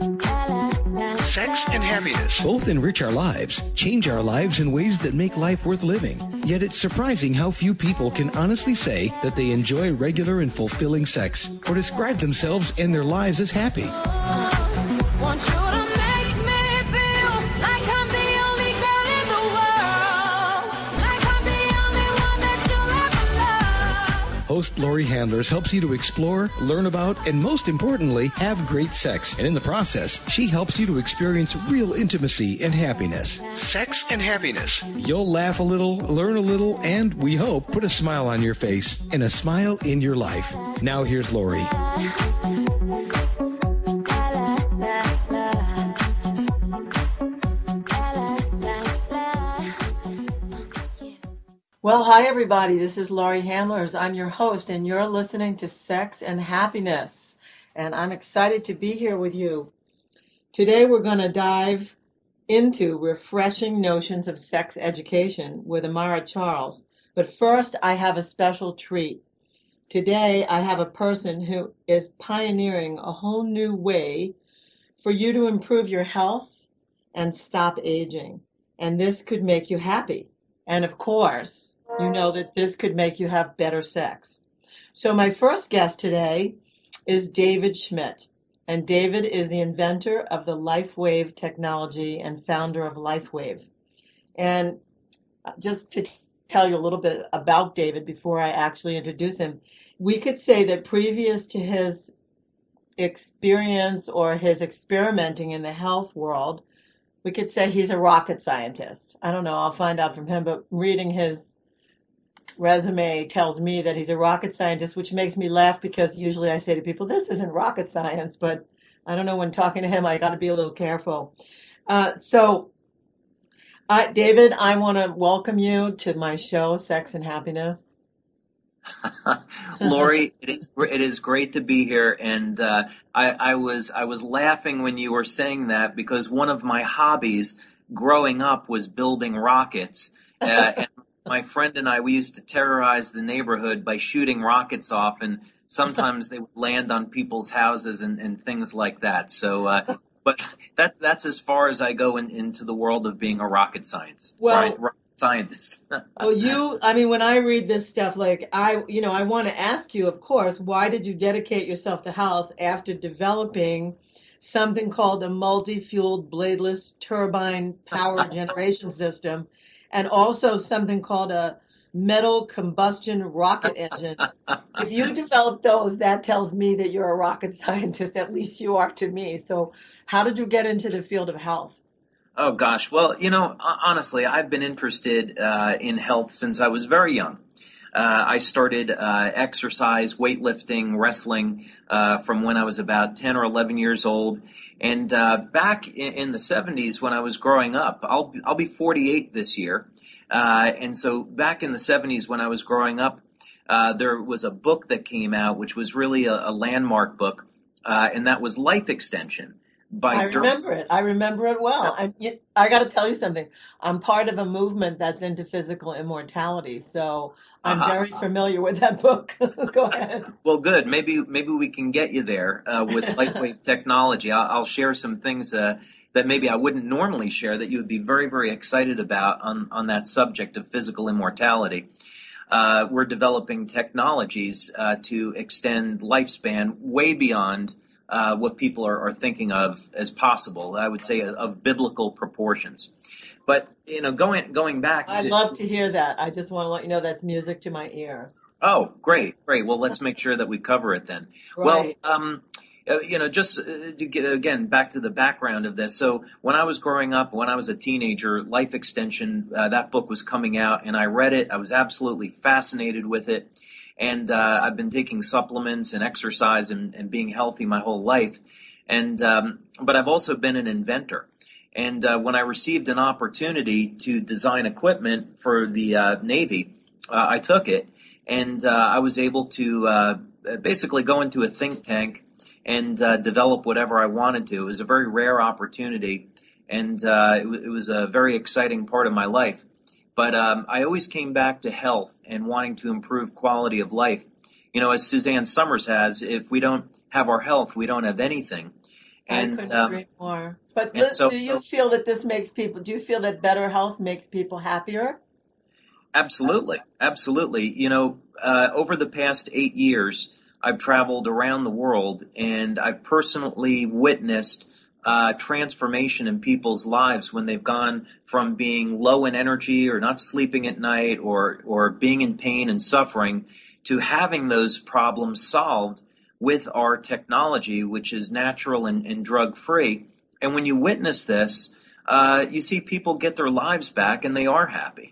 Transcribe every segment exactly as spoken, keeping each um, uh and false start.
Sex and happiness. Both enrich our lives, change our lives in ways that make life worth living. Yet it's surprising how few people can honestly say that they enjoy regular and fulfilling sex or describe themselves and their lives as happy. Want you to make me feel like I'm the only girl in the world, like I'm the only one that you'll ever love. Host Laurie Handlers helps you to explore, learn about, and most importantly, have great sex. And in the process, she helps you to experience real intimacy and happiness. Sex and happiness. You'll laugh a little, learn a little, and we hope put a smile on your face and a smile in your life. Now here's Laurie. Well, hi, everybody. This is Laurie Handlers. I'm your host, and you're listening to Sex and Happiness. And I'm excited to be here with you. Today, we're going to dive into refreshing notions of sex education with Amara Charles. But first, I have a special treat. Today, I have a person who is pioneering a whole new way for you to improve your health and stop aging. And this could make you happy. And of course, you know that this could make you have better sex. So my first guest today is David Schmidt. And David is the inventor of the LifeWave technology and founder of LifeWave. And just to tell you a little bit about David before I actually introduce him, we could say that previous to his experience or his experimenting in the health world, we could say he's a rocket scientist. I don't know, I'll find out from him, but reading his resume tells me that he's a rocket scientist, which makes me laugh because usually I say to people, this isn't rocket science, but I don't know, when talking to him, I got to be a little careful. Uh, so, uh, David, I want to welcome you to my show, Sex and Happiness. Laurie, it is it is great to be here, and uh, I, I was I was laughing when you were saying that because one of my hobbies growing up was building rockets, uh, and my friend and I we used to terrorize the neighborhood by shooting rockets off, and sometimes they would land on people's houses and, and things like that. So, uh, but that that's as far as I go in, into the world of being a rocket science. Well. Right, rocket scientist. Well, you, I mean, when I read this stuff, like I, you know, I want to ask you, of course, why did you dedicate yourself to health after developing something called a multi-fueled bladeless turbine power generation system and also something called a metal combustion rocket engine? If you developed those, that tells me that you're a rocket scientist, at least you are to me. So how did you get into the field of health? Oh, gosh. Well, you know, honestly, I've been interested uh, in health since I was very young. Uh, I started uh, exercise, weightlifting, wrestling uh, from when I was about ten or eleven years old. And uh, back in, in the seventies when I was growing up, I'll, I'll be forty-eight this year. Uh, and so back in the seventies when I was growing up, uh, there was a book that came out, which was really a, a landmark book, uh, and that was Life Extension. By I remember it. I remember it well. I, I got to tell you something. I'm part of a movement that's into physical immortality, so I'm uh-huh. very familiar with that book. Go ahead. Well, good. Maybe maybe we can get you there uh, with LifeWave technology. I'll, I'll share some things uh, that maybe I wouldn't normally share that you would be very, very excited about on, on that subject of physical immortality. Uh, we're developing technologies uh, to extend lifespan way beyond Uh, what people are, are thinking of as possible. I would say of, of biblical proportions. But, you know, going going back. I to, love to hear that. I just want to let you know that's music to my ears. Oh, great, great. Well, let's make sure that we cover it then. Right. Well, um, uh, you know, just uh, to get, again, back to the background of this. So when I was growing up, when I was a teenager, Life Extension, uh, that book was coming out, and I read it. I was absolutely fascinated with it. And uh, I've been taking supplements and exercise and, and being healthy my whole life. And um, but I've also been an inventor. And uh, when I received an opportunity to design equipment for the uh, Navy, uh, I took it. And uh, I was able to uh, basically go into a think tank and uh, develop whatever I wanted to. It was a very rare opportunity. And uh, it, w- it was a very exciting part of my life. But um, I always came back to health and wanting to improve quality of life. You know, as Suzanne Summers has, if we don't have our health, we don't have anything. I And couldn't um, agree more. But and Liz, so, do you feel that this makes people, do you feel that better health makes people happier? absolutely, absolutely. You know, uh, over the past eight years, I've traveled around the world, and I've personally witnessed uh, transformation in people's lives when they've gone from being low in energy or not sleeping at night or or being in pain and suffering to having those problems solved with our technology, which is natural and, and drug free. And when you witness this, uh, you see people get their lives back, and they are happy.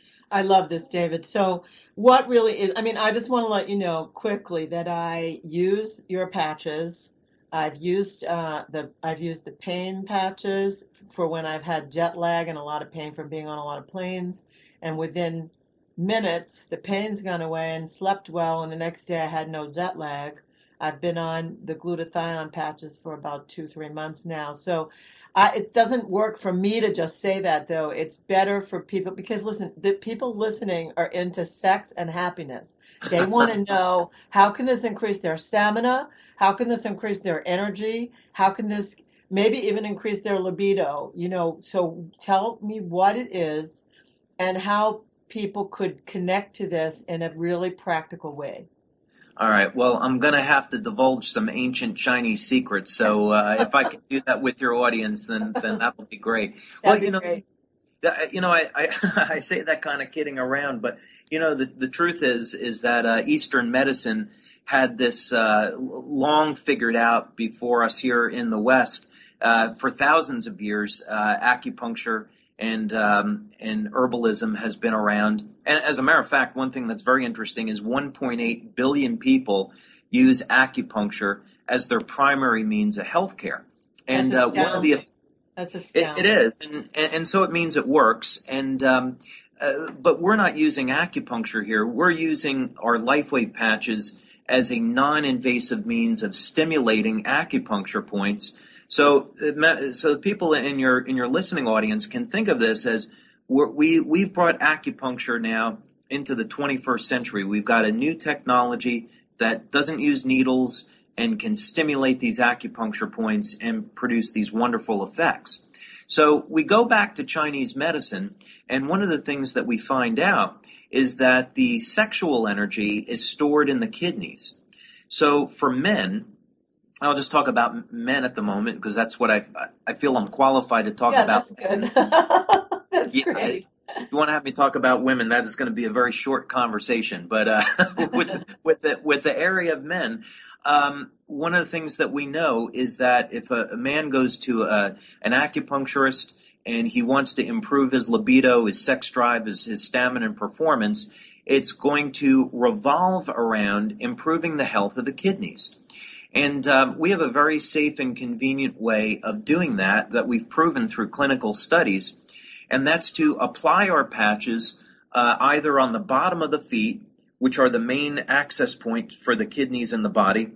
I love this, David. So, what really is, I mean, I just want to let you know quickly that I use your patches. I've used uh, the I've used the pain patches for when I've had jet lag and a lot of pain from being on a lot of planes. And within minutes, the pain's gone away and slept well. And the next day, I had no jet lag. I've been on the glutathione patches for about two, three months now. So I, it doesn't work for me to just say that, though. It's better for people because, listen, the people listening are into sex and happiness. They want to know how can this increase their stamina? How can this increase their energy? How can this maybe even increase their libido? You know, so tell me what it is and how people could connect to this in a really practical way. All right. Well, I'm going to have to divulge some ancient Chinese secrets. So uh, if I can do that with your audience, then then that would be great. Well, That'd be you know, great. that- you know, I, I I say that kind of kidding around, but you know, the the truth is is that uh, Eastern medicine had this uh, long figured out before us here in the West uh, for thousands of years. Uh, acupuncture and um, and herbalism has been around. And as a matter of fact, one thing that's very interesting is one point eight billion people use acupuncture as their primary means of healthcare. That's And uh, one of the astounding. That's it, it astounding. is, and, and and so it means it works. And um, uh, but we're not using acupuncture here. We're using our LifeWave patches as a non-invasive means of stimulating acupuncture points. So it ma- so people in your in your listening audience can think of this as we're, we we've brought acupuncture now into the twenty-first century. We've got a new technology that doesn't use needles and can stimulate these acupuncture points and produce these wonderful effects. So we go back to Chinese medicine, and one of the things that we find out is that the sexual energy is stored in the kidneys. So for men, I'll just talk about men at the moment because that's what I I feel I'm qualified to talk Yeah, about. that's good. That's Yeah, great. if you want to have me talk about women, that is going to be a very short conversation. But uh, with the, with the with the area of men, um, one of the things that we know is that if a, a man goes to a, an acupuncturist and he wants to improve his libido, his sex drive, his, his stamina and performance, it's going to revolve around improving the health of the kidneys. And um, we have a very safe and convenient way of doing that that we've proven through clinical studies, and that's to apply our patches uh, either on the bottom of the feet, which are the main access point for the kidneys in the body,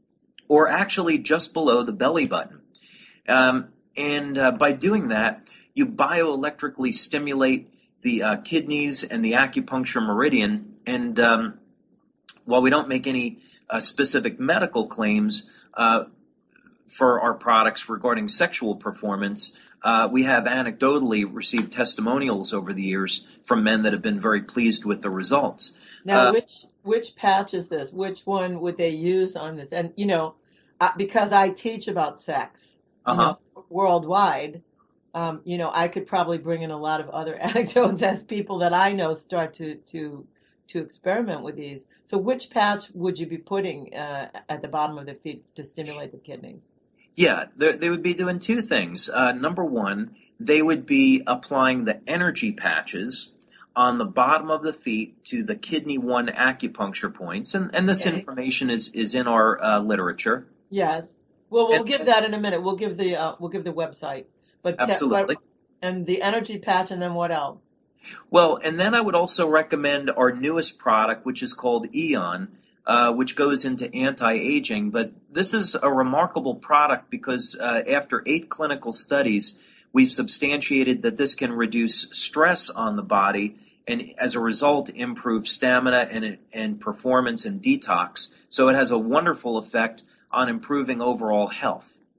or actually just below the belly button. Um, and uh, by doing that, you bioelectrically stimulate the uh, kidneys and the acupuncture meridian. And um, while we don't make any uh, specific medical claims uh, for our products regarding sexual performance, uh, we have anecdotally received testimonials over the years from men that have been very pleased with the results. Now, Uh, which which patch is this? Which one would they use on this? And you know, uh, because I teach about sex, you uh-huh. know, worldwide, um, you know, I could probably bring in a lot of other anecdotes as people that I know start to to to experiment with these. So, which patch would you be putting uh, at the bottom of the feet to stimulate the kidneys? Yeah, they they would be doing two things. Uh, number one, they would be applying the energy patches on the bottom of the feet to the kidney one acupuncture points, and, and this Okay. information is, is in our uh, literature. Yes. Well, we'll And, give and that in a minute. We'll give the uh, we'll give the website, but te- but absolutely. and the energy patch, and then what else? Well, and then I would also recommend our newest product, which is called Eon, uh, which goes into anti-aging. But this is a remarkable product because uh, after eight clinical studies, we've substantiated that this can reduce stress on the body and as a result improve stamina and, and performance and detox. So it has a wonderful effect on improving overall health.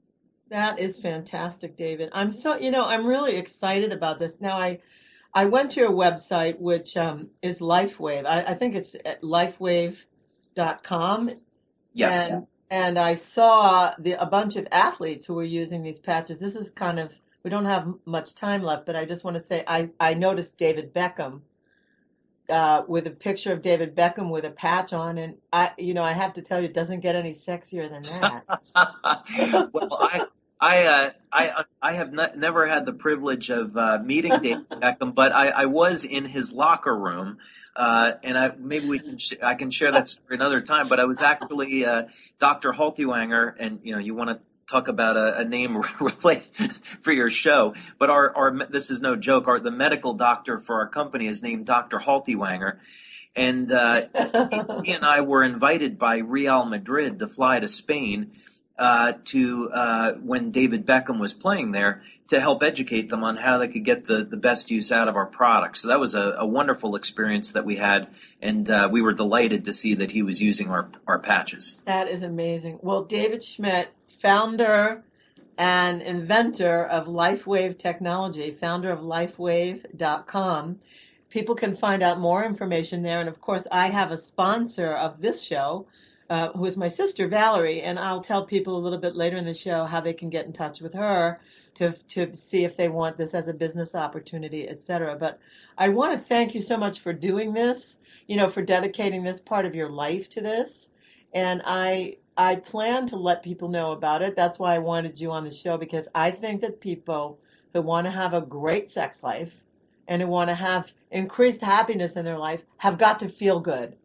That is fantastic, David. I'm so, you know, I'm really excited about this. Now, I I went to your website, which um, is LifeWave. I, I think it's at lifewave dot com, Yes. and and I saw the a bunch of athletes who were using these patches. This is kind of, we don't have much time left, but I just want to say I I noticed David Beckham uh, with a picture of David Beckham with a patch on, and I, you know, I have to tell you, it doesn't get any sexier than that. Well, I I uh, I I have not, never had the privilege of uh, meeting David Beckham, but I, I was in his locker room, uh, and I maybe we can sh- I can share that story another time. But I was actually uh, Doctor Haltiwanger, and you know you want to talk about a, a name really for your show, but our our this is no joke. Our the medical doctor for our company is named Doctor Haltiwanger. And uh, he and I were invited by Real Madrid to fly to Spain uh, to uh, when David Beckham was playing there to help educate them on how they could get the, the best use out of our products. So that was a, a wonderful experience that we had, and uh, we were delighted to see that he was using our our patches. That is amazing. Well, David Schmidt, founder and inventor of LifeWave Technology, founder of lifewave dot com. People can find out more information there. And of course, I have a sponsor of this show, uh, who is my sister, Valerie. And I'll tell people a little bit later in the show how they can get in touch with her to, to see if they want this as a business opportunity, et cetera. But I want to thank you so much for doing this, you know, for dedicating this part of your life to this. And I, I plan to let people know about it. That's why I wanted you on the show, because I think that people who want to have a great sex life and who want to have increased happiness in their life have got to feel good.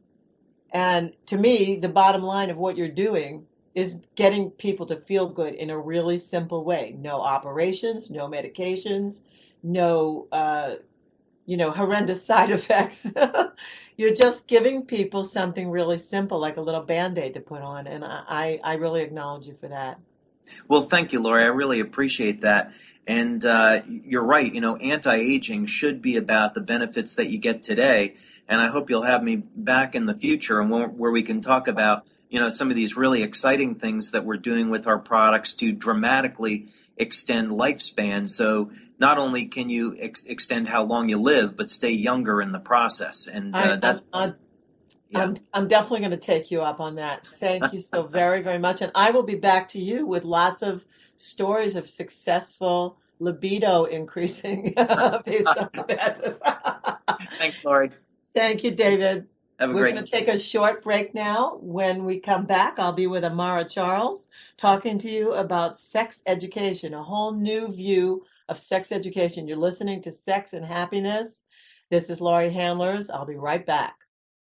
And to me, the bottom line of what you're doing is getting people to feel good in a really simple way. No operations, no medications, no, uh, you know, horrendous side effects. You're just giving people something really simple, like a little Band-Aid to put on. And I, I really acknowledge you for that. Well, thank you, Lori. I really appreciate that. And uh, you're right. You know, anti-aging should be about the benefits that you get today. And I hope you'll have me back in the future, and where, where we can talk about, you know, some of these really exciting things that we're doing with our products to dramatically extend lifespan. So not only can you ex- extend how long you live, but stay younger in the process. And uh, I, that. I'm, Yeah. I'm, I'm definitely going to take you up on that. Thank you so very, very much. And I will be back to you with lots of stories of successful libido increasing based on that. Thanks, Lori. Thank you, David. Have a We're great going to take a short break now. When we come back, I'll be with Amara Charles talking to you about sex education, a whole new view of sex education. You're listening to Sex and Happiness. This is Laurie Handlers. I'll be right back.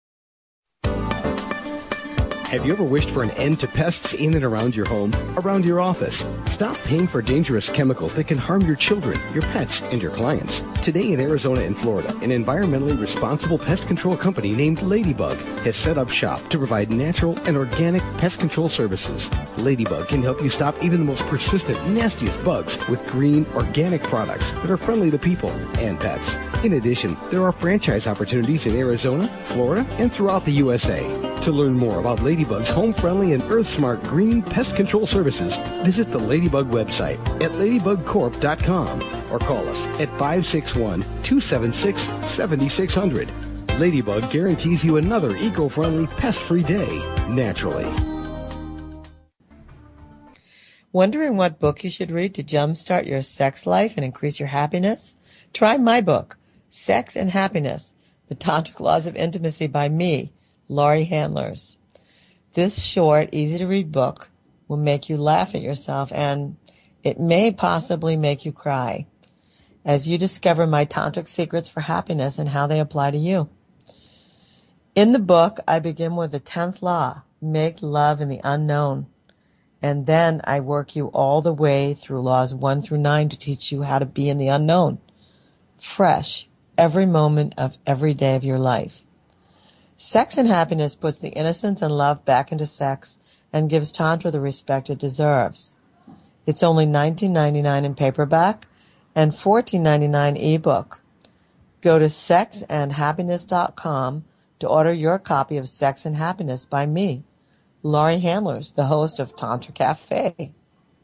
Have you ever wished for an end to pests in and around your home, around your office? Stop paying for dangerous chemicals that can harm your children, your pets, and your clients. Today in Arizona and Florida, an environmentally responsible pest control company named Ladybug has set up shop to provide natural and organic pest control services. Ladybug can help you stop even the most persistent, nastiest bugs with green, organic products that are friendly to people and pets. In addition, there are franchise opportunities in Arizona, Florida, and throughout the U S A. To learn more about Ladybug's home-friendly and earth-smart green pest control services, visit the Ladybug website at ladybug corp dot com or call us at five six one, two seven six, seven six zero zero. Ladybug guarantees you another eco-friendly, pest-free day, naturally. Wondering what book you should read to jumpstart your sex life and increase your happiness? Try my book, Sex and Happiness, The Tantric Laws of Intimacy by me, Laurie Handlers. This short, easy-to-read book will make you laugh at yourself, and it may possibly make you cry as you discover my tantric secrets for happiness and how they apply to you. In the book, I begin with the tenth law, make love in the unknown, and then I work you all the way through laws one through nine to teach you how to be in the unknown, fresh, every moment of every day of your life. Sex and Happiness puts the innocence and love back into sex and gives Tantra the respect it deserves. It's only nineteen ninety-nine in paperback and fourteen ninety-nine ebook. Go to sex and happiness dot com to order your copy of Sex and Happiness by me, Laurie Handlers, the host of Tantra Cafe.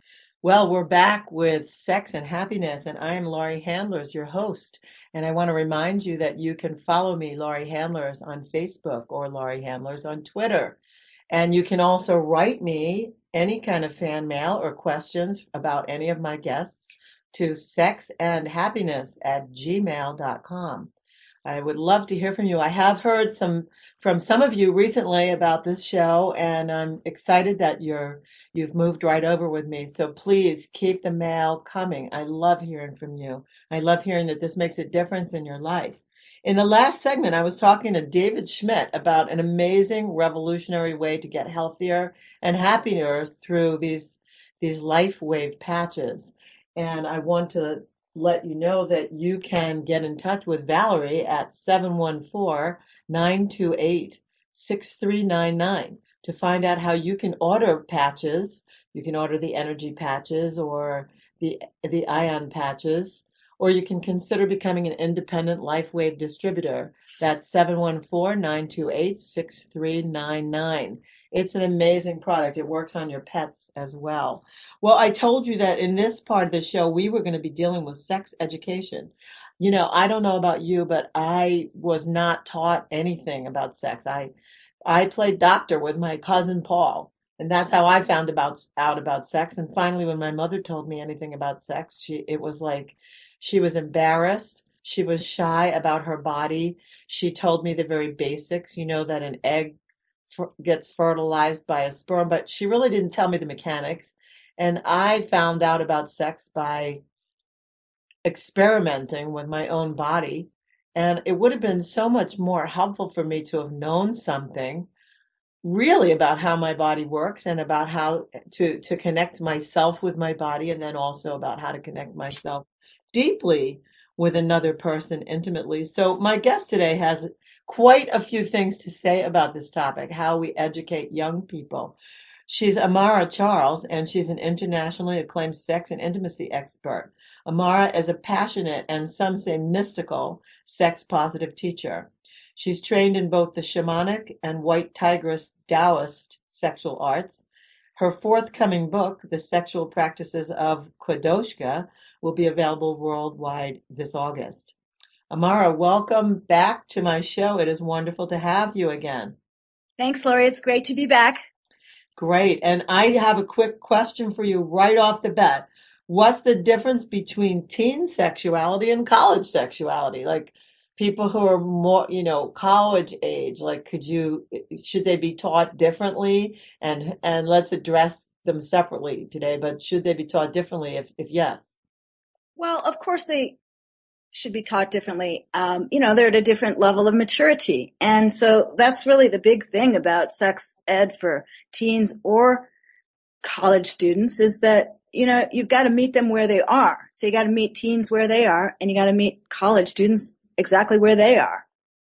Well, we're back with Sex and Happiness, and I am Laurie Handlers, your host. And I want to remind you that you can follow me, Laurie Handlers, on Facebook or Laurie Handlers on Twitter. And you can also write me any kind of fan mail or questions about any of my guests to sexandhappiness at gmail dot com. I would love to hear from you. I have heard some from some of you recently about this show, and I'm excited that you're you've moved right over with me. So please keep the mail coming. I love hearing from you. I love hearing that this makes a difference in your life. In the last segment, I was talking to David Schmidt about an amazing revolutionary way to get healthier and happier through these these life wave patches. And I want to let you know that you can get in touch with Valerie at seven one four, nine two eight, six three nine nine to find out how you can order patches. You can order the energy patches or the the ion patches, or you can consider becoming an independent LifeWave distributor. That's seven one four, nine two eight, six three nine nine. It's an amazing product. It works on your pets as well. Well, I told you that in this part of the show, we were going to be dealing with sex education. You know, I don't know about you, but I was not taught anything about sex. I I played doctor with my cousin Paul, and that's how I found about out about sex. And finally, when my mother told me anything about sex, she it was like she was embarrassed. She was shy about her body. She told me the very basics, you know, that an egg f- gets fertilized by a sperm, but she really didn't tell me the mechanics. And I found out about sex by experimenting with my own body. And it would have been so much more helpful for me to have known something really about how my body works and about how to, to connect myself with my body, and then also about how to connect myself deeply with another person intimately. So my guest today has quite a few things to say about this topic, how we educate young people. She's Amara Charles, and she's an internationally acclaimed sex and intimacy expert. Amara is a passionate and some say mystical sex positive teacher. She's trained in both the shamanic and white tigress Taoist sexual arts. Her forthcoming book, The Sexual Practices of Quodoushka, will be available worldwide this August. Amara, welcome back to my show. It is wonderful to have you again. Thanks, Laurie. It's great to be back. Great. And I have a quick question for you right off the bat. What's the difference between teen sexuality and college sexuality? Like people who are more, you know, college age, like could you, should they be taught differently? And, and let's address them separately today, but should they be taught differently if, if yes? Well, of course they should be taught differently. Um, you know, they're at a different level of maturity. And so that's really the big thing about sex ed for teens or college students is that, you know, you've got to meet them where they are. So you got to meet teens where they are, and you got to meet college students exactly where they are.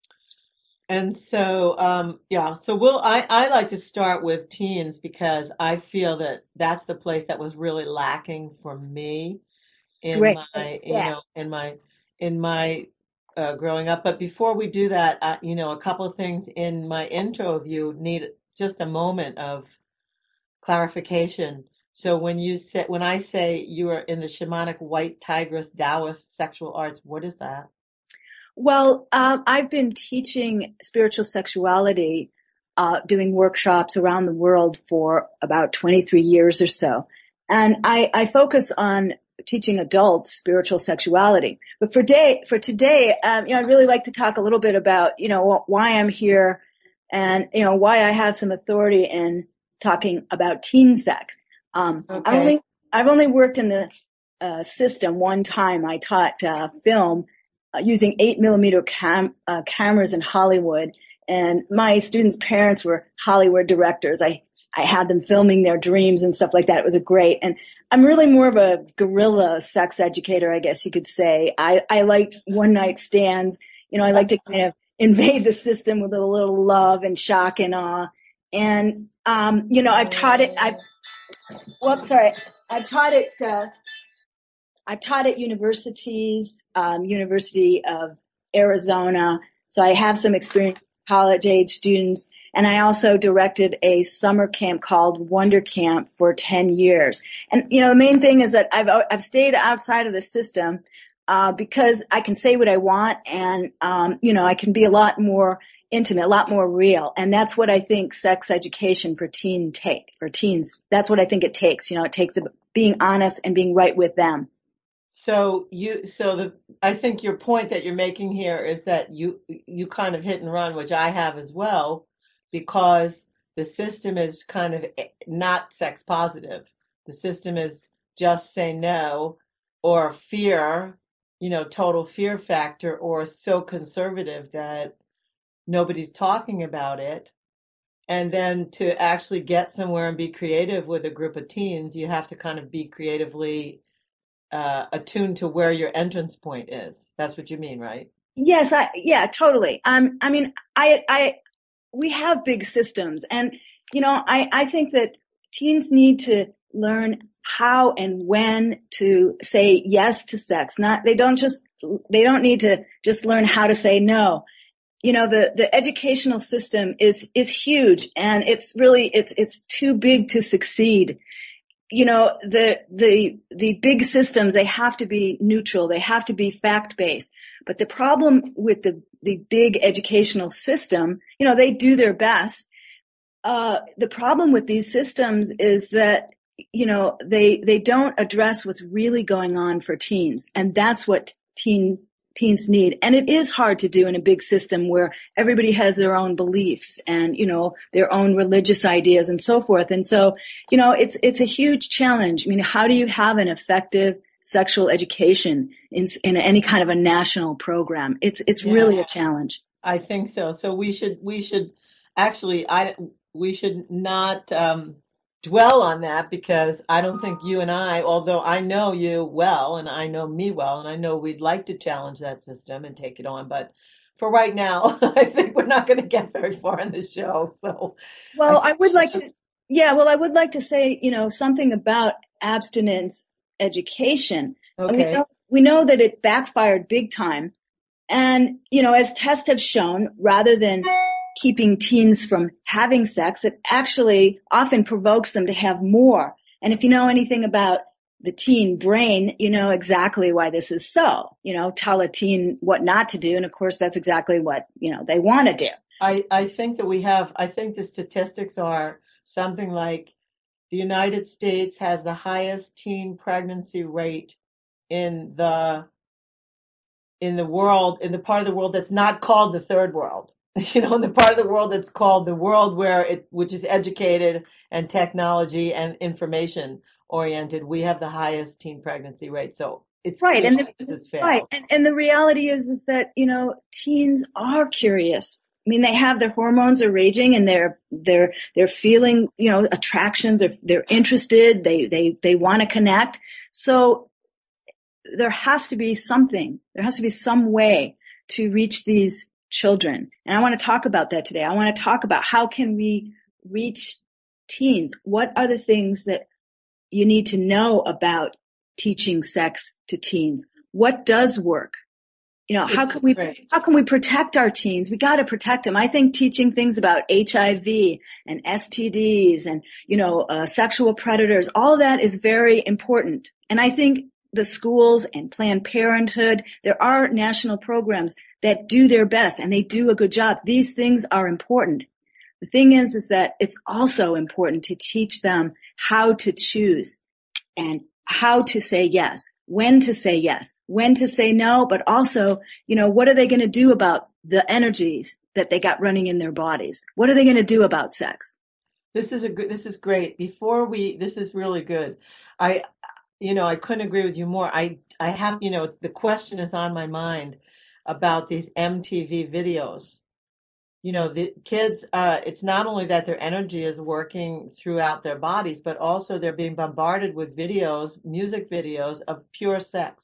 And so, um, yeah, so we'll, I, I like to start with teens because I feel that that's the place that was really lacking for me in Great. my, you Yeah. know, in my, in my, uh, growing up. But before we do that, I, you know, a couple of things in my intro of you need just a moment of clarification. So when you say, when I say you are in the shamanic white tigress Taoist sexual arts, what is that? Well, um, I've been teaching spiritual sexuality, uh, doing workshops around the world for about twenty-three years or so. And I, I focus on teaching adults spiritual sexuality. But for day, for today, um, you know, I'd really like to talk a little bit about, you know, why I'm here and, you know, why I have some authority in talking about teen sex. Um, Okay. I only, I've only worked in the uh, system one time. I taught uh, film uh, using eight millimeter cam uh, cameras in Hollywood, and my students' parents were Hollywood directors. I I had them filming their dreams and stuff like that. It was a great, and I'm really more of a guerrilla sex educator, I guess you could say. I I like one night stands. You know, I like to kind of invade the system with a little love and shock and awe. And um, you know, I've taught it. I've whoops, sorry. I've taught it. Uh, I've taught at universities, um, University of Arizona. So I have some experience college age students. And I also directed a summer camp called Wonder Camp for ten years. And, you know, the main thing is that I've, I've stayed outside of the system, uh, because I can say what I want and, um, you know, I can be a lot more intimate, a lot more real. And that's what I think sex education for teen take, for teens. That's what I think it takes. You know, it takes being honest and being right with them. So you, so the, I think your point that you're making here is that you, you kind of hit and run, which I have as well, because the system is kind of not sex positive. The system is just say no, or fear, you know, total fear factor, or so conservative that nobody's talking about it. And then to actually get somewhere and be creative with a group of teens, you have to kind of be creatively uh, attuned to where your entrance point is. That's what you mean, right? Yes, I, yeah, totally. Um, I mean, I, I, we have big systems, and, you know, I, I think that teens need to learn how and when to say yes to sex. Not, they don't just, they don't need to just learn how to say no. You know, the, the educational system is, is huge, and it's really, it's, it's too big to succeed. You know, the, the, the big systems, they have to be neutral. They have to be fact-based. But the problem with the, the big educational system, you know, they do their best. Uh, the problem with these systems is that, you know, they, they don't address what's really going on for teens. And that's what teen, teens need. And it is hard to do in a big system where everybody has their own beliefs and, you know, their own religious ideas and so forth. And so, you know, it's, it's a huge challenge. I mean, how do you have an effective sexual education in, in any kind of a national program? It's, it's Yeah. really a challenge. I think so. So we should, we should actually, I, we should not um, dwell on that, because I don't think you and I, although I know you well and I know me well, and I know we'd like to challenge that system and take it on, but for right now, I think we're not going to get very far in the show. So, Well, I I would like to, yeah, well, I would like to say, you know, something about abstinence education. And we okay, know, we know that it backfired big time. And, you know, as tests have shown, rather than keeping teens from having sex, it actually often provokes them to have more. And if you know anything about the teen brain, you know exactly why this is so. You know, tell a teen what not to do, and of course that's exactly what, you know, they want to do. I, I think that we have, I think the statistics are something like the United States has the highest teen pregnancy rate in the in the world, in the part of the world that's not called the third world. You know, in the part of the world that's called the world where it, which is educated and technology and information oriented, we have the highest teen pregnancy rate. So it's Right, clear and the, that this is fair. right, and, and the reality is, is that, you know, teens are curious. I mean, they have their hormones are raging, and they're they're they're feeling, you know, attractions. They're they're interested. They they they want to connect. So there has to be something. There has to be some way to reach these children, and I want to talk about that today. I want to talk about how can we reach teens. What are the things that you need to know about teaching sex to teens? What does work? You know, This how is can we, great. how can we protect our teens? We got to protect them. I think teaching things about H I V and S T Ds and, you know, uh, sexual predators, all that is very important. And I think the schools and Planned Parenthood, there are national programs that do their best, and they do a good job. These things are important. The thing is, is that it's also important to teach them how to choose and how to say yes, when to say yes, when to say no, but also, you know, what are they going to do about the energies that they got running in their bodies? What are they going to do about sex? This is a good, this is great. Before we, this is really good. I, you know, I couldn't agree with you more. I, I have, you know, it's, the question is on my mind about these M T V videos. You know, the kids, uh, it's not only that their energy is working throughout their bodies, but also they're being bombarded with videos, music videos of pure sex.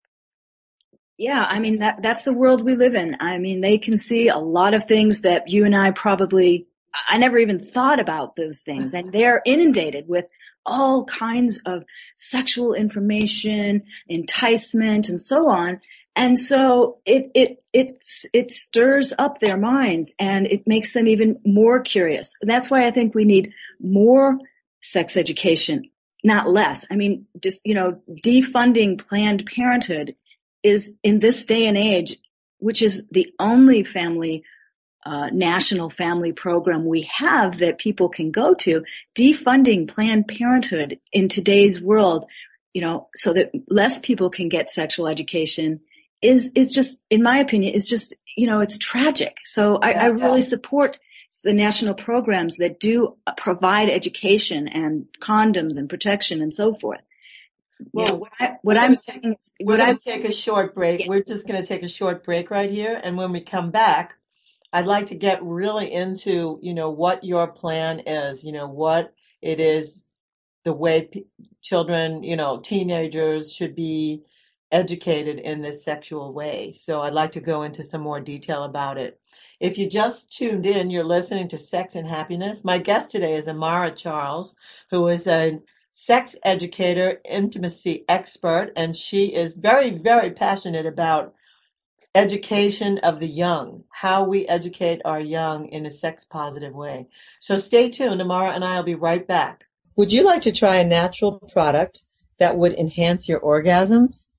Yeah, I mean, that that's the world we live in. I mean, they can see a lot of things that you and I probably, I never even thought about those things. And they're inundated with all kinds of sexual information, enticement, and so on. And so it, it, it, it stirs up their minds and it makes them even more curious. And that's why I think we need more sex education, not less. I mean, just, you know, defunding Planned Parenthood is in this day and age, which is the only family Uh, national family program we have that people can go to, defunding Planned Parenthood in today's world, you know, so that less people can get sexual education is, is just, in my opinion, is just, you know, it's tragic. So I, I really support the national programs that do provide education and condoms and protection and so forth. Well, you know, what, I, what I'm saying is, we're what going I'm to take a short break. Yeah. We're just going to take a short break right here. And when we come back, I'd like to get really into, you know, what your plan is, you know, what it is, the way p- children, you know, teenagers should be educated in this sexual way. So I'd like to go into some more detail about it. If you just tuned in, you're listening to Sex and Happiness. My guest today is Amara Charles, who is a sex educator, intimacy expert, and she is very, very passionate about education of the young, how we educate our young in a sex positive way. So stay tuned. Amara and I will be right back. Would you like to try a natural product that would enhance your orgasms?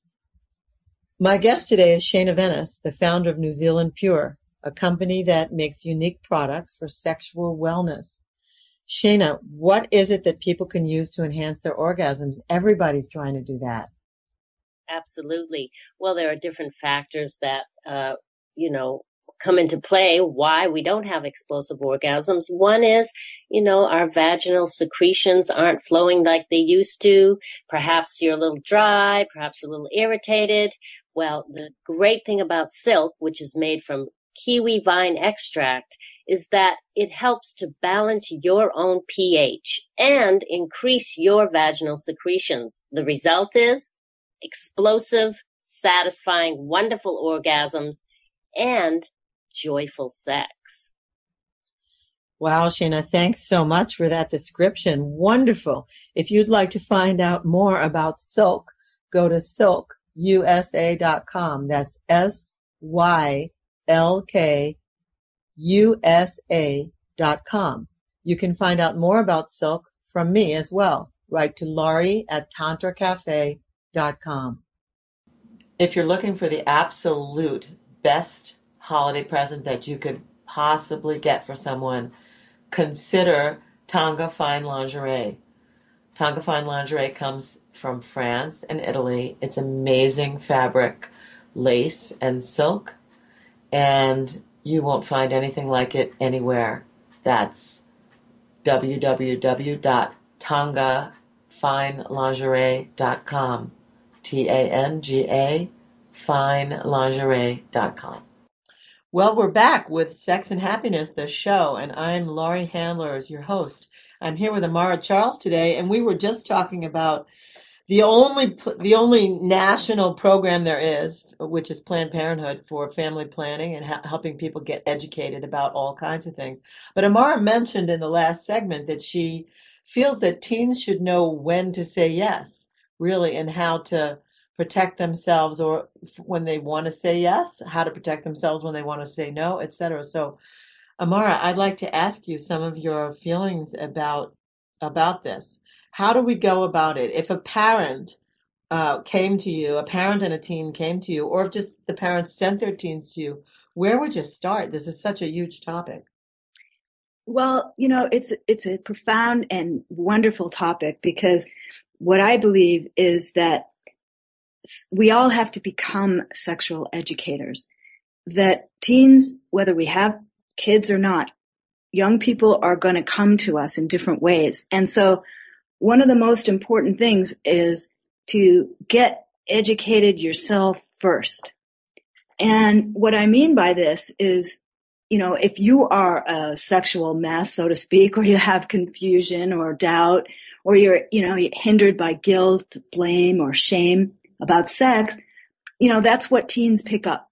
My guest today is Shana Venice, the founder of New Zealand Pure, a company that makes unique products for sexual wellness. Shana, what is it that people can use to enhance their orgasms? Everybody's trying to do that. Absolutely. Well, there are different factors that, uh, you know, come into play why we don't have explosive orgasms. One is, you know, our vaginal secretions aren't flowing like they used to. Perhaps you're a little dry, perhaps you're a little irritated. Well, the great thing about Silk, which is made from kiwi vine extract, is that it helps to balance your own pH and increase your vaginal secretions. The result is explosive, satisfying, wonderful orgasms, and joyful sex. Wow, Shana, thanks so much for that description. Wonderful. If you'd like to find out more about Silk, go to silk u s a dot com. That's S Y L K U S A dot com. You can find out more about Silk from me as well. Write to Laurie at tantra cafe dot com. If you're looking for the absolute best holiday present that you could possibly get for someone, consider Tonga Fine Lingerie. Tonga Fine Lingerie comes from France and Italy. It's amazing fabric, lace, and silk, and you won't find anything like it anywhere. That's w w w dot tonga fine lingerie dot com. T A N G A, fine lingerie dot com. Well, we're back with Sex and Happiness, the show, and I'm Laurie Handlers, your host. I'm here with Amara Charles today, and we were just talking about the only the only national program there is, which is Planned Parenthood, for family planning and ha- helping people get educated about all kinds of things. But Amara mentioned in the last segment that she feels that teens should know when to say yes, really, and how to protect themselves, or when they want to say yes, how to protect themselves when they want to say no, et cetera. So, Amara, I'd like to ask you some of your feelings about about this. How do we go about it? If a parent uh, came to you, a parent and a teen came to you, or if just the parents sent their teens to you, where would you start? This is such a huge topic. Well, you know, it's it's a profound and wonderful topic, because what I believe is that we all have to become sexual educators. That teens, whether we have kids or not, young people are going to come to us in different ways. And so one of the most important things is to get educated yourself first. And what I mean by this is, you know, if you are a sexual mess, so to speak, or you have confusion or doubt, or you're, you know, hindered by guilt, blame, or shame about sex, you know, that's what teens pick up.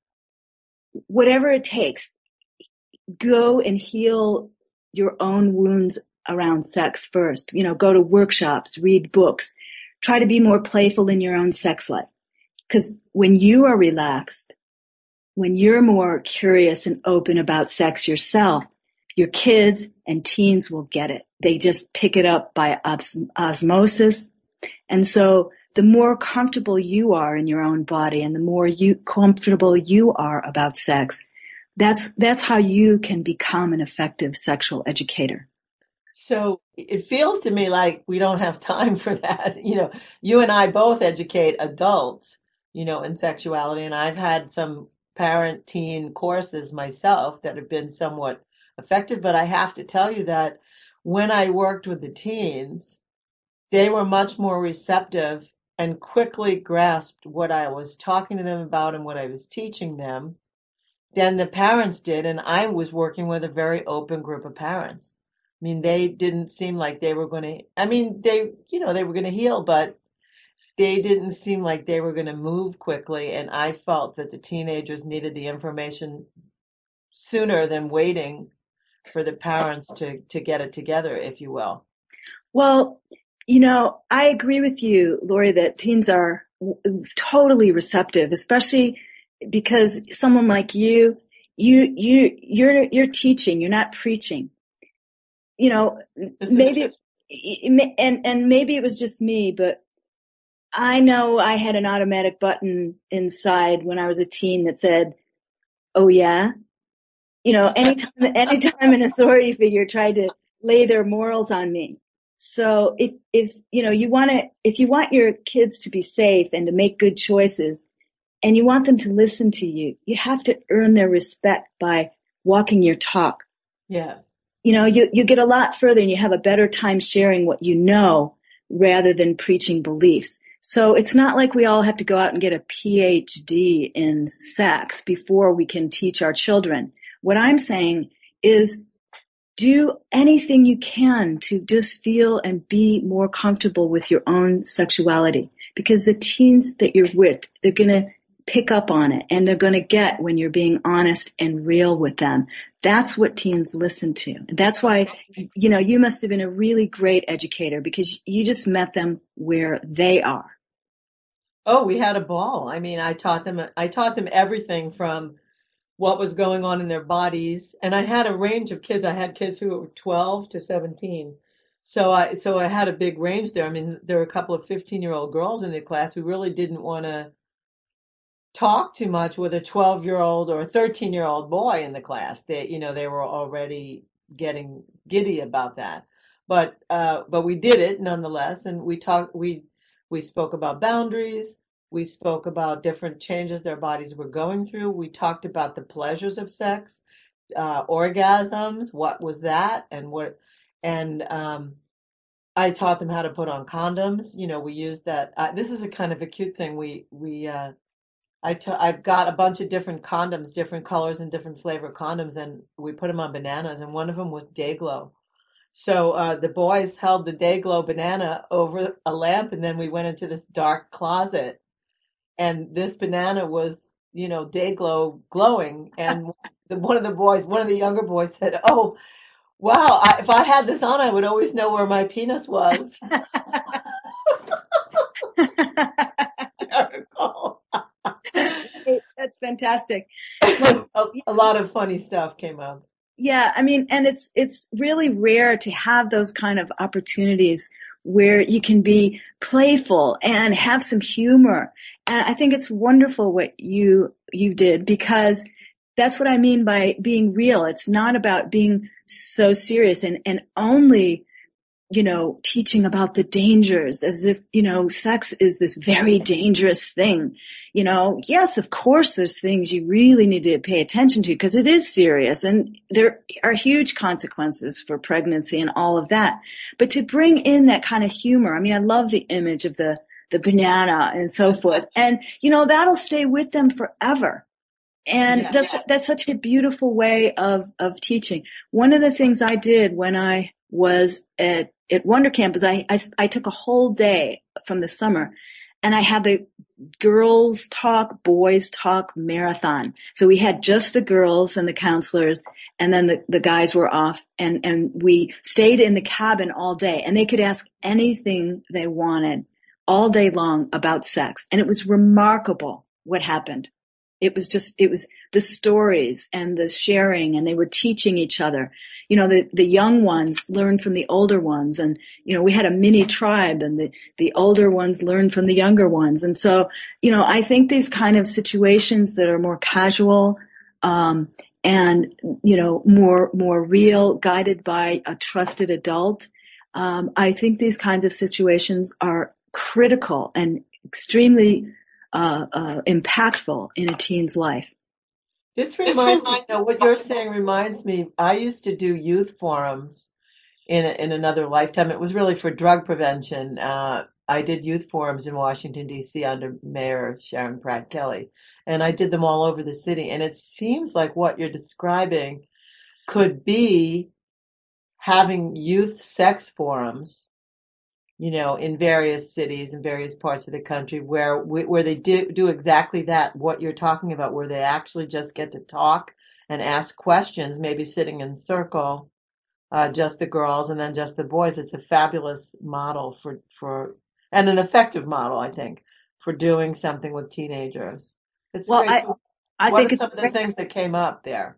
Whatever it takes, go and heal your own wounds around sex first. You know, go to workshops, read books, try to be more playful in your own sex life. Because when you are relaxed, when you're more curious and open about sex yourself, your kids and teens will get it. They just pick it up by os- osmosis. And so the more comfortable you are in your own body and the more you comfortable you are about sex, that's that's how you can become an effective sexual educator. So it feels to me like we don't have time for that. You know, you and I both educate adults, you know, in sexuality, and I've had some parent teen courses myself that have been somewhat effective, but I have to tell you that when I worked with the teens, they were much more receptive and quickly grasped what I was talking to them about and what I was teaching them than the parents did. And I was working with a very open group of parents. I mean, they didn't seem like they were going to, I mean, they, you know, they were going to heal, but they didn't seem like they were going to move quickly. And I felt that the teenagers needed the information sooner than waiting for the parents to, to get it together, if you will. Well, you know, I agree with you, Lori, that teens are w- totally receptive, especially because someone like you, you, you, you're, you're teaching, you're not preaching. You know, This is maybe, true. and, and maybe it was just me, but I know I had an automatic button inside when I was a teen that said, oh yeah. You know, anytime, anytime an authority figure tried to lay their morals on me. So if, if, you know, you want to, if you want your kids to be safe and to make good choices and you want them to listen to you, you have to earn their respect by walking your talk. Yes. You know, you, you get a lot further and you have a better time sharing what you know rather than preaching beliefs. So it's not like we all have to go out and get a P H D in sex before we can teach our children. What I'm saying is do anything you can to just feel and be more comfortable with your own sexuality, because the teens that you're with, they're going to pick up on it and they're going to get when you're being honest and real with them. That's what teens listen to. That's why, you know, you must have been a really great educator because you just met them where they are. Oh, we had a ball. I mean, I taught them, I taught them everything from what was going on in their bodies. And I had a range of kids. I had kids who were twelve to seventeen. So I, so I had a big range there. I mean, there were a couple of fifteen year old girls in the class who really didn't want to talk too much with a twelve year old or a thirteen year old boy in the class. They, you know, they were already getting giddy about that. But, uh, but we did it nonetheless. And we talked, we, we spoke about boundaries. We spoke about different changes their bodies were going through. We talked about the pleasures of sex, uh, orgasms, what was that, and what, and um, I taught them how to put on condoms. You know, we used that. Uh, this is a kind of a cute thing. We we uh, I t- I got a bunch of different condoms, different colors and different flavor condoms, and we put them on bananas. And one of them was Dayglow. So uh, the boys held the Dayglow banana over a lamp, and then we went into this dark closet. And this banana was, you know, day glow glowing. And the, one of the boys, one of the younger boys said, "Oh, wow, I, if I had this on, I would always know where my penis was." Hysterical. That's fantastic. a, a lot of funny stuff came up. Yeah, I mean, and it's it's really rare to have those kind of opportunities where you can be playful and have some humor. And I think it's wonderful what you you did, because that's what I mean by being real. It's not about being so serious and, and only, you know, teaching about the dangers as if, you know, sex is this very dangerous thing. You know, yes, of course, there's things you really need to pay attention to because it is serious and there are huge consequences for pregnancy and all of that. But to bring in that kind of humor, I mean, I love the image of the, the banana and so forth. And, you know, that'll stay with them forever. And Yeah. that's, that's such a beautiful way of, of teaching. One of the things I did when I was at, at Wonder Camp is I, I, I took a whole day from the summer and I had the girls talk, boys talk marathon. So we had just the girls and the counselors, and then the, the guys were off, and, and we stayed in the cabin all day, and they could ask anything they wanted all day long about sex. And it was remarkable what happened. It was just, it was the stories and the sharing, and they were teaching each other. You know, the, the young ones learned from the older ones, and, you know, we had a mini tribe, and the, the older ones learned from the younger ones. And so, you know, I think these kind of situations that are more casual, um, and, you know, more, more real, guided by a trusted adult, um, I think these kinds of situations are critical and extremely Uh, uh, impactful in a teen's life. This reminds me, you know, what you're saying reminds me, I used to do youth forums in a, in another lifetime. It was really for drug prevention. Uh, I did youth forums in Washington, D C under Mayor Sharon Pratt Kelly, and I did them all over the city. And it seems like what you're describing could be having youth sex forums, you know, in various cities and various parts of the country where where they do, do exactly that, what you're talking about, where they actually just get to talk and ask questions, maybe sitting in a circle, uh, just the girls and then just the boys. It's a fabulous model for, for and an effective model, I think, for doing something with teenagers. It's Well, great. I, So I what think are it's some of the great. things that came up there?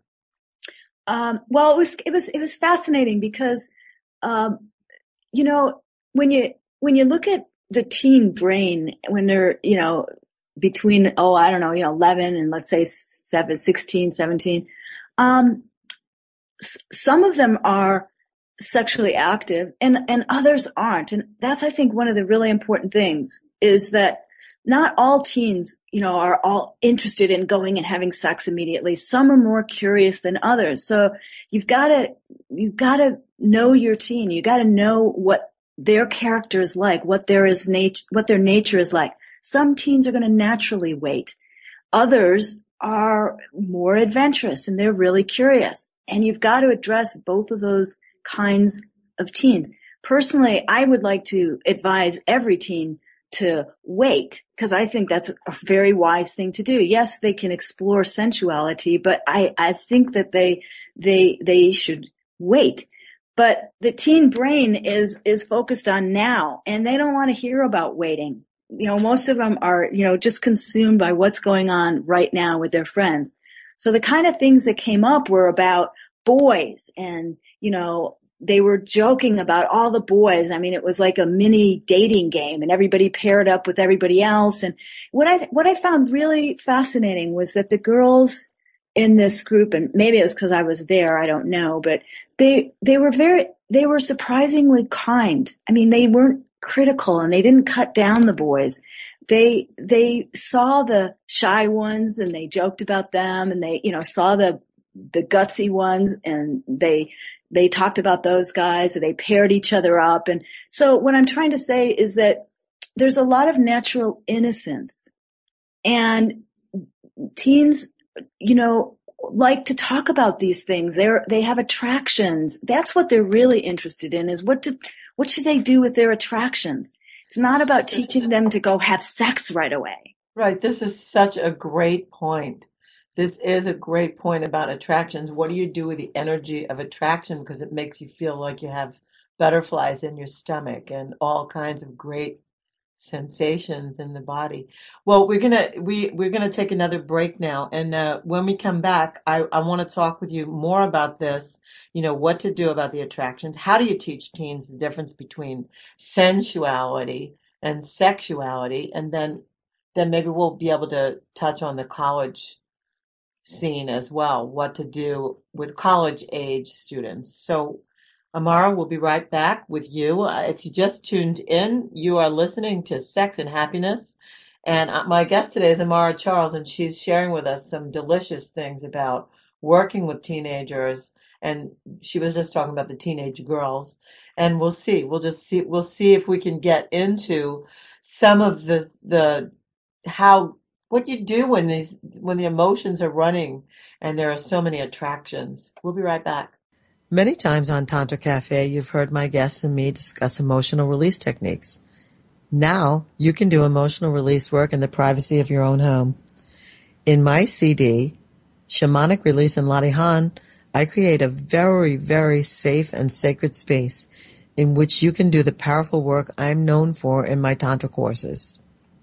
Um, well, it was it was it was fascinating because, um, you know, when you when you look at the teen brain when they're, you know, between oh I don't know, you know, eleven and let's say seven, sixteen, seventeen, um, s- some of them are sexually active and and others aren't, and that's, I think, one of the really important things is that not all teens, you know, are all interested in going and having sex immediately. Some are more curious than others. So you've got to, you've got to know your teen. You got to know what their character is like, what their is nat- what their nature is like. Some teens are going to naturally wait. Others are more adventurous and they're really curious. And you've got to address both of those kinds of teens. Personally, I would like to advise every teen to wait, because I think that's a very wise thing to do. Yes, they can explore sensuality, but I, I think that they, they, they should wait. But the teen brain is, is focused on now, and they don't want to hear about waiting. You know, most of them are, you know, just consumed by what's going on right now with their friends. So the kind of things that came up were about boys, and, you know, they were joking about all the boys. I mean, it was like a mini dating game, and everybody paired up with everybody else. And what I, what I found really fascinating was that the girls in this group, and maybe it was because I was there, I don't know, but they, they were very, they were surprisingly kind. I mean, they weren't critical and they didn't cut down the boys. They, they saw the shy ones and they joked about them, and they, you know, saw the, the gutsy ones, and they, they talked about those guys, and they paired each other up. And so what I'm trying to say is that there's a lot of natural innocence, and teens, you know, like to talk about these things. They're, they have attractions. That's what they're really interested in, is what do, what should they do with their attractions? It's not about teaching them to go have sex right away. Right. This is such a great point. This is a great point about attractions. What do you do with the energy of attraction? Because it makes you feel like you have butterflies in your stomach and all kinds of great sensations in the body. Well, we're gonna we we're gonna take another break now, and uh, when we come back, I I want to talk with you more about this. You know, what to do about the attractions. How do you teach teens the difference between sensuality and sexuality? And then then maybe we'll be able to touch on the college scene as well, what to do with college age students. So, Amara, we'll be right back with you. Uh, if you just tuned in, you are listening to Sex and Happiness. And uh, my guest today is Amara Charles, and she's sharing with us some delicious things about working with teenagers. And she was just talking about the teenage girls. And we'll see. We'll just see. We'll see if we can get into some of the the how what you do when these when the emotions are running and there are so many attractions. We'll be right back. Many times on Tantra Cafe, you've heard my guests and me discuss emotional release techniques. Now you can do emotional release work in the privacy of your own home. In my C D, Shamanic Release in Latihan, I create a very, very safe and sacred space in which you can do the powerful work I'm known for in my Tantra courses.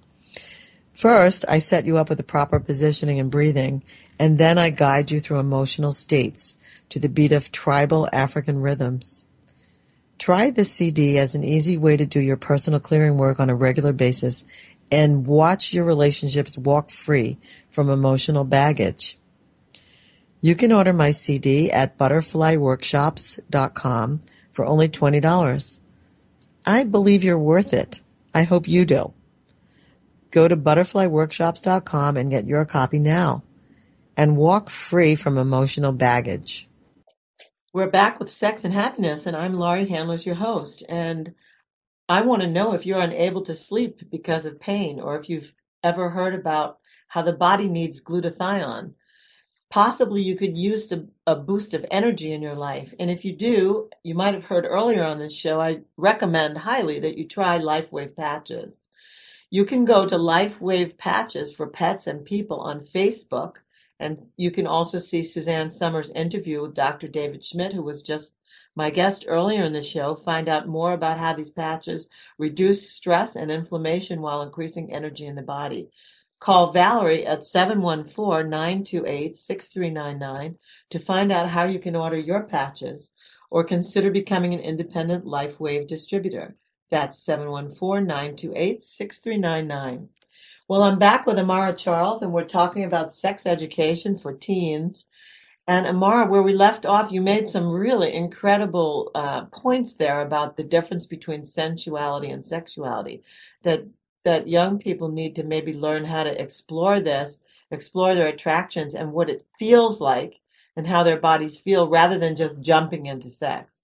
First, I set you up with the proper positioning and breathing, and then I guide you through emotional states to the beat of tribal African rhythms. Try this C D as an easy way to do your personal clearing work on a regular basis and watch your relationships walk free from emotional baggage. You can order my C D at butterfly workshops dot com for only twenty dollars. I believe you're worth it. I hope you do. Go to butterfly workshops dot com and get your copy now and walk free from emotional baggage. We're back with Sex and Happiness, and I'm Laurie Handlers, your host. And I want to know if you're unable to sleep because of pain, or if you've ever heard about how the body needs glutathione. Possibly you could use the, a boost of energy in your life. And if you do, you might have heard earlier on this show, I recommend highly that you try LifeWave patches. You can go to LifeWave Patches for Pets and People on Facebook, and you can also see Suzanne Summers' interview with Doctor David Schmidt, who was just my guest earlier in the show. Find out more about how these patches reduce stress and inflammation while increasing energy in the body. Call Valerie at seven one four, nine two eight, six three nine nine to find out how you can order your patches, or consider becoming an independent LifeWave distributor. That's seven one four, nine two eight, six three nine nine. Well, I'm back with Amara Charles, and we're talking about sex education for teens. And Amara, where we left off, you made some really incredible uh, points there about the difference between sensuality and sexuality, that that young people need to maybe learn how to explore this, explore their attractions and what it feels like and how their bodies feel, rather than just jumping into sex.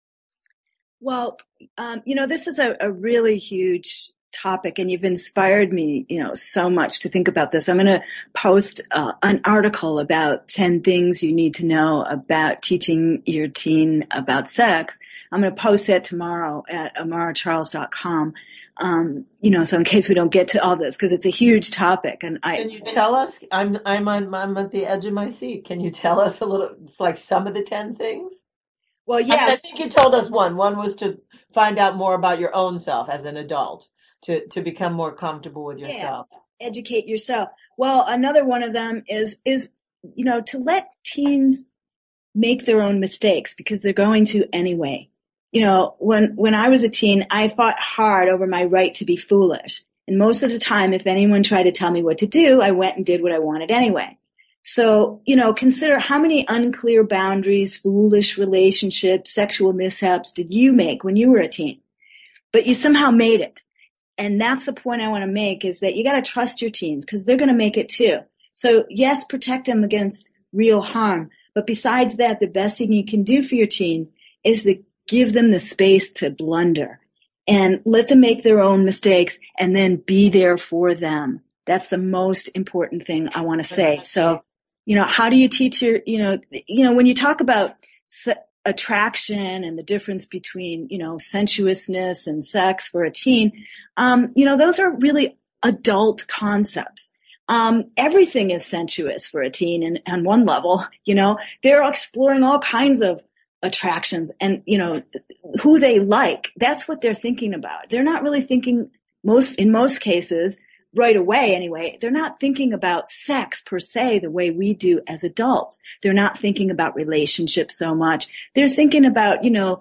Well, um, you know, this is a, a really huge topic, and you've inspired me, you know, so much to think about this. I'm going to post uh, an article about ten things you need to know about teaching your teen about sex. I'm going to post that tomorrow at amara charles dot com. Um, you know, so in case we don't get to all this, because it's a huge topic. And I Can you tell us? I'm I'm on I'm at the edge of my seat. Can you tell us a little? It's like some of the ten things. Well, yeah, I mean, I think you told us one. One was to find out more about your own self as an adult, to to become more comfortable with yourself. Yeah, educate yourself. Well, another one of them is is you know, to let teens make their own mistakes, because they're going to anyway. You know, when when I was a teen, I fought hard over my right to be foolish. And most of the time, if anyone tried to tell me what to do, I went and did what I wanted anyway. So, you know, consider how many unclear boundaries, foolish relationships, sexual mishaps did you make when you were a teen? But you somehow made it. And that's the point I want to make, is that you got to trust your teens, because they're going to make it too. So yes, protect them against real harm. But besides that, the best thing you can do for your teen is to give them the space to blunder and let them make their own mistakes, and then be there for them. That's the most important thing I want to say. So, you know, how do you teach your, you know, you know, when you talk about se- attraction and the difference between, you know, sensuousness and sex for a teen, um, you know, those are really adult concepts. Um, everything is sensuous for a teen, and on one level, you know, they're exploring all kinds of attractions and, you know, who they like. That's what they're thinking about. They're not really thinking, most, in most cases, right away anyway, they're not thinking about sex per se the way we do as adults. They're not thinking about relationships so much. They're thinking about, you know,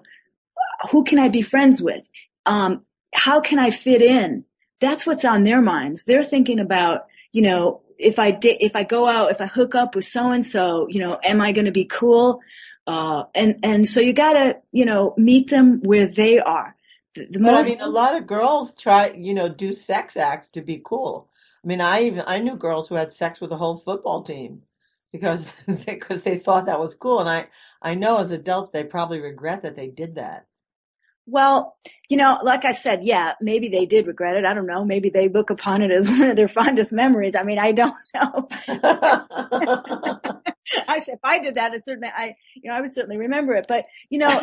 who can I be friends with? Um, how can I fit in? That's what's on their minds. They're thinking about, you know, if I di- if I go out, if I hook up with so and so, you know, am I going to be cool? Uh, and and so you got to, you know, meet them where they are. The, the But I most mean, a lot of girls try, you know, do sex acts to be cool. I mean, I even I knew girls who had sex with the whole football team because because they thought that was cool. And I I know as adults they probably regret that they did that. Well, you know, like I said, yeah, maybe they did regret it. I don't know. Maybe they look upon it as one of their fondest memories. I mean, I don't know. I said, if I did that, it certainly, I, you know, I would certainly remember it. But, you know,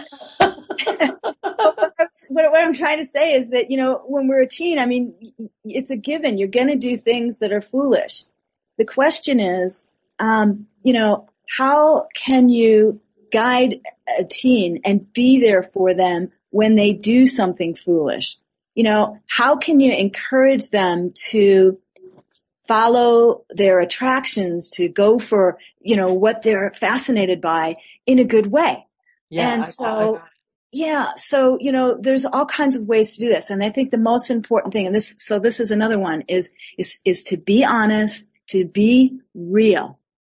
what, what I'm trying to say is that, you know, when we're a teen, I mean, it's a given. You're going to do things that are foolish. The question is, um, you know, how can you guide a teen and be there for them when they do something foolish? You know, how can you encourage them to follow their attractions, to go for, you know, what they're fascinated by in a good way? Yeah, And I, so, I, yeah, so, you know, there's all kinds of ways to do this. And I think the most important thing, and this, so this is another one, is, is, is to be honest, to be real.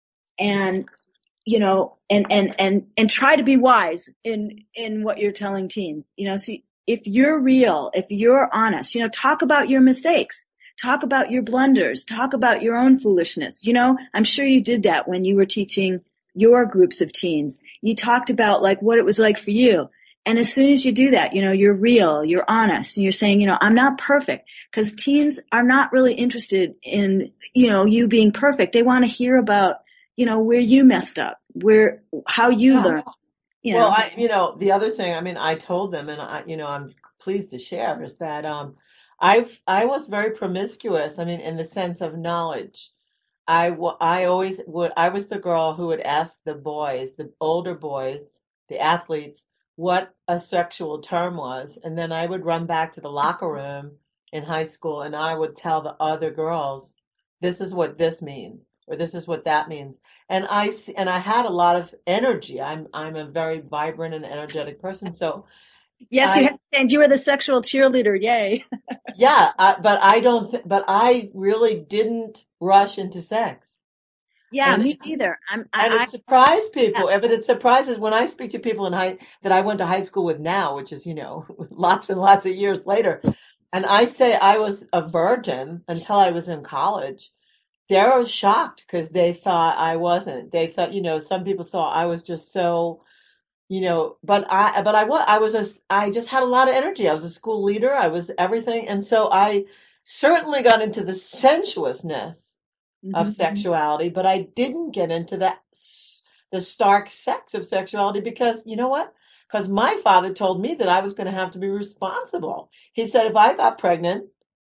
And, you know, and, and, and, and try to be wise in, in what you're telling teens. You know, see, if you're real, if you're honest, you know, talk about your mistakes, talk about your blunders, talk about your own foolishness. You know, I'm sure you did that when you were teaching your groups of teens. You talked about like what it was like for you. And as soon as you do that, you know, you're real, you're honest, and you're saying, you know, I'm not perfect, because teens are not really interested in, you know, you being perfect. They want to hear about, you know, where you messed up, where, how you yeah. learned, you know. Well, I, you know, the other thing, I mean, I told them, and I, you know, I'm pleased to share is that um, I've, I was very promiscuous. I mean, in the sense of knowledge. I, wa- I always would, I was the girl who would ask the boys, the older boys, the athletes, what a sexual term was. And then I would run back to the locker room in high school and I would tell the other girls, this is what this means, or this is what that means. And I, s- and I had a lot of energy. I'm, I'm a very vibrant and energetic person. So Yes, you I, have, and you were the sexual cheerleader. Yay. yeah, I, but I don't, th- but I really didn't rush into sex. Yeah, And me neither. I'm, And I, it surprised I, people. But it surprises when I speak to people in high that I went to high school with now, which is, you know, lots and lots of years later. And I say I was a virgin until I was in college. They're shocked because they thought I wasn't. They thought, you know, some people thought I was just so, you know, but I, but I was, I was a, I just had a lot of energy. I was a school leader. I was everything. And so I certainly got into the sensuousness of mhm. sexuality, but I didn't get into that the stark sex of sexuality because you know what? Because my father told me that I was going to have to be responsible. He said if I got pregnant,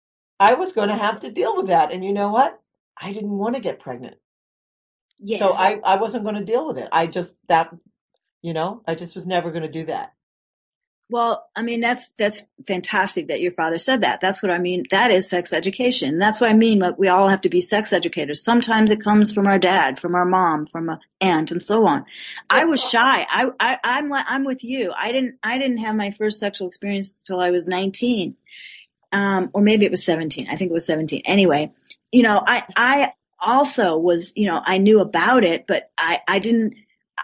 I was going to have to deal with that. And you know what? I didn't want to get pregnant. So Yes. I, I wasn't going to deal with it. I just, that, you know, I just was never going to do that. Well, I mean, that's, that's fantastic that your father said that. That's what I mean. That is sex education. And that's what I mean. Like, we all have to be sex educators. Sometimes it comes from our dad, from our mom, from a aunt, and so on. I was shy. I, I, I'm, li- I'm with you. I didn't, I didn't have my first sexual experience until I was nineteen. Um, or maybe it was seventeen. I think it was seventeen. Anyway, you know, I, I also was, you know, I knew about it, but I, I didn't,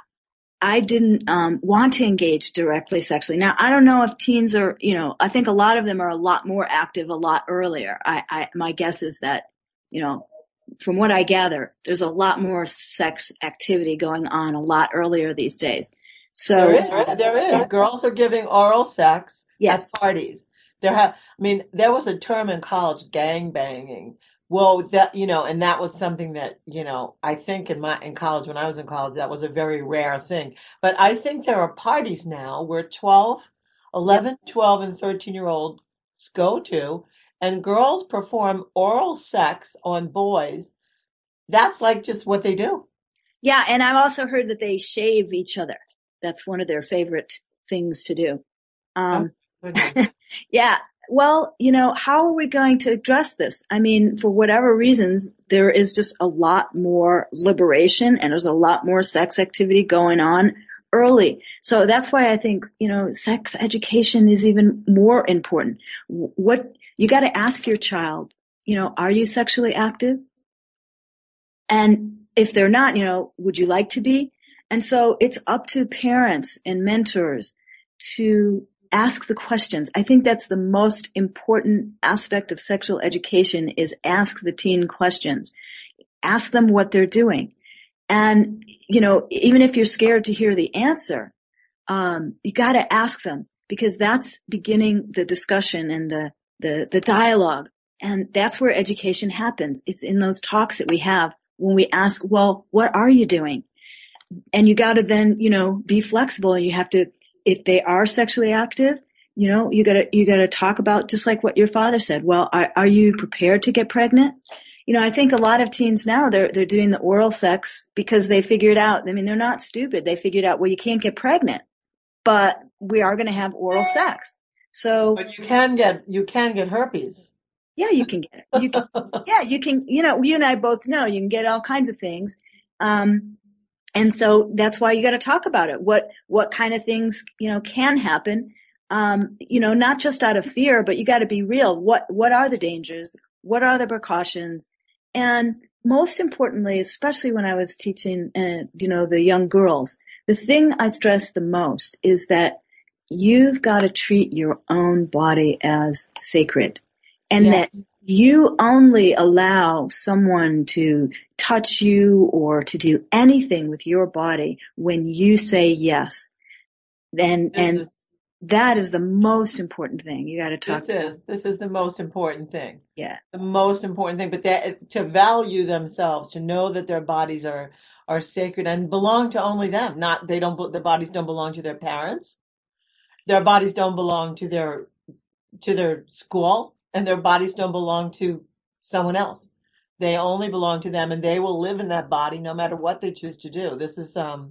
I didn't um, want to engage directly sexually. Now, I don't know if teens are, you know, I think a lot of them are a lot more active a lot earlier. I, I my guess is that, you know, from what I gather, there's a lot more sex activity going on a lot earlier these days. There So, is, there is. Girls are giving oral sex at yes, parties. There have, I mean, there was a term in college, gang banging. Well, that, you know, and that was something that, you know, I think in my, in college, when I was in college, that was a very rare thing. But I think there are parties now where twelve, yep. eleven, twelve, and thirteen year olds go to, and girls perform oral sex on boys. That's like just what they do. Yeah, and I've also heard that they shave each other. That's one of their favorite things to do. Oh, Um, goodness. yeah. Well, you know, how are we going to address this? I mean, for whatever reasons, there is just a lot more liberation and there's a lot more sex activity going on early. So that's why I think, you know, sex education is even more important. What you got to ask your child, you know, are you sexually active? And if they're not, you know, would you like to be? And so it's up to parents and mentors to ask the questions. I think that's the most important aspect of sexual education is ask the teen questions. Ask them what they're doing. And, you know, even if you're scared to hear the answer, um, you got to ask them, because that's beginning the discussion and the, the, the dialogue. And that's where education happens. It's in those talks that we have when we ask, well, what are you doing? And you got to then, you know, be flexible, and you have to, if they are sexually active, you know, you got to, you got to talk about just like what your father said. Well, are, are you prepared to get pregnant? You know, I think a lot of teens now, they're, they're doing the oral sex because they figured out, I mean, they're not stupid. They figured out, well, you can't get pregnant, but we are going to have oral sex. So, But you can get you can get herpes. yeah, you can get it. You can, yeah, you can, you know, you and I both know you can get all kinds of things. Um, and so that's why you got to talk about it. What, what kind of things, you know, can happen? Um, you know, not just out of fear, but you got to be real. What, what are the dangers? What are the precautions? And most importantly, especially when I was teaching, uh, you know, the young girls, the thing I stress the most is that you've got to treat your own body as sacred, and Yes. that you only allow someone to touch you or to do anything with your body when you say yes. And, This and is that is the most important thing. You got to talk this to, is this is the most important thing. yeah. The most important thing, but that to value themselves, to know that their bodies are are sacred and belong to only them. Not they don't their bodies don't belong to their parents. Their bodies don't belong to their to their school, and their bodies don't belong to someone else. They only belong to them, and they will live in that body no matter what they choose to do. This is um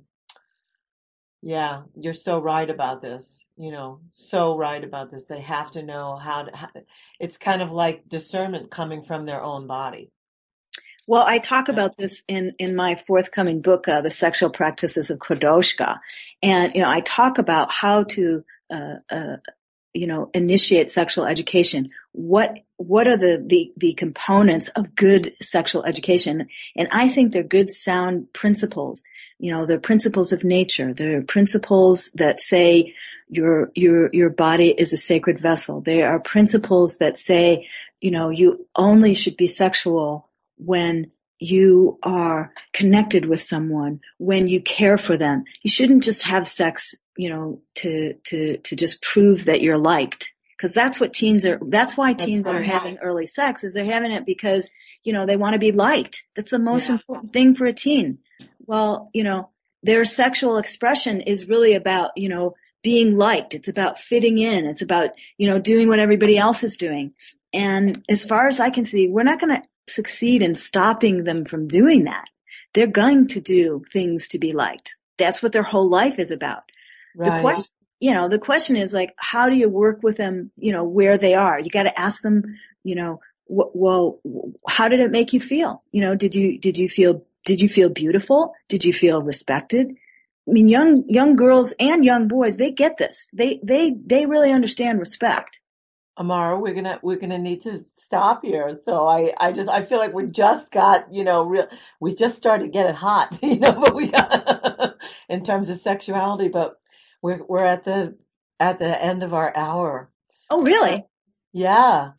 yeah, you're so right about this. You know, so right about this. They have to know how to. How, it's kind of like discernment coming from their own body. Well, I talk about this in, in my forthcoming book, uh, The Sexual Practices of Kodoshka. And, you know, I talk about how to, uh, uh, you know, initiate sexual education. What, what are the, the, the components of good sexual education? And I think they're good, sound principles. You know, they're principles of nature. They're principles that say your, your, your body is a sacred vessel. They are principles that say, you know, you only should be sexual when you are connected with someone, when you care for them. You shouldn't just have sex, you know, to, to, to just prove that you're liked. Cause that's what teens are, that's why That's teens are right. having early sex, is they're having it because, you know, they want to be liked. That's the most Yeah. important thing for a teen. Well, you know, their sexual expression is really about, you know, being liked. It's about fitting in. It's about, you know, doing what everybody else is doing. And as far as I can see, we're not going to succeed in stopping them from doing that. They're going to do things to be liked. That's what their whole life is about. The Right. question, you know, the question is like, how do you work with them, you know, where they are? You got to ask them, you know, wh- well, how did it make you feel? You know, did you, did you feel, did you feel beautiful? Did you feel respected? I mean, young, young girls and young boys, they get this. They, they, they really understand respect. Amara, we're gonna we're gonna need to stop here. So I I just I feel like we just got you know real we just started to get it hot, you know, but we got in terms of sexuality, but we're we're at the at the end of our hour. Oh, really? Yeah.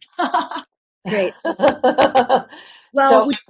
Great. So Well, we,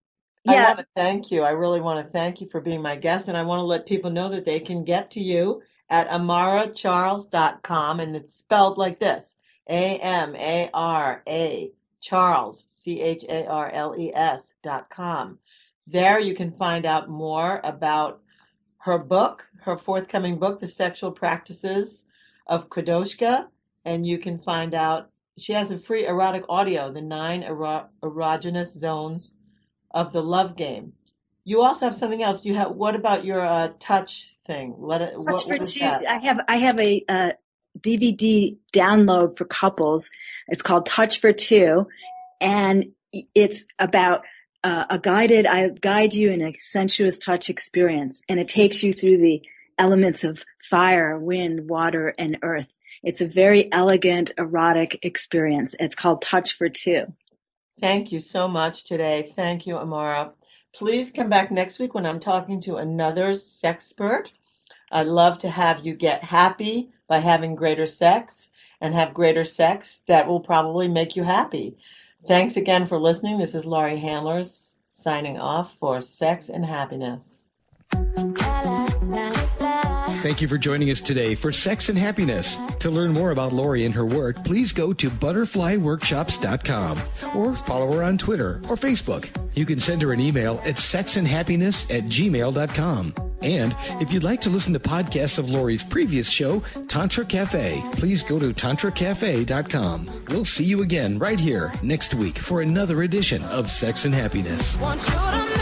I yeah, want to thank you. I really want to thank you for being my guest, and I want to let people know that they can get to you at amara charles dot com, and it's spelled like this: A M A R A Charles, C H A R L E S dot com. There you can find out more about her book, her forthcoming book, The Sexual Practices of Kodoshka, and you can find out she has a free erotic audio, The Nine Ero- Erogenous Zones of the Love Game. You also have something else. You have what about your uh, touch thing? Let it. Touch What for what is Two. that? I have I have a, uh D V D download for couples. It's called Touch for Two, and it's about uh, a guided. I guide you in a sensuous touch experience, and it takes you through the elements of fire, wind, water, and earth. It's a very elegant, erotic experience. It's called Touch for Two. Thank you so much today. Thank you, Amara. Please come back next week when I'm talking to another sexpert. I'd love to have you get happy by having greater sex and have greater sex that will probably make you happy. Thanks again for listening. This is Laurie Handlers signing off for Sex and Happiness. Thank you for joining us today for Sex and Happiness. To learn more about Lori and her work, please go to butterfly workshops dot com or follow her on Twitter or Facebook. You can send her an email at sexandhappiness at gmail dot com. And if you'd like to listen to podcasts of Lori's previous show, Tantra Cafe, please go to tantra cafe dot com. We'll see you again right here next week for another edition of Sex and Happiness. Want you to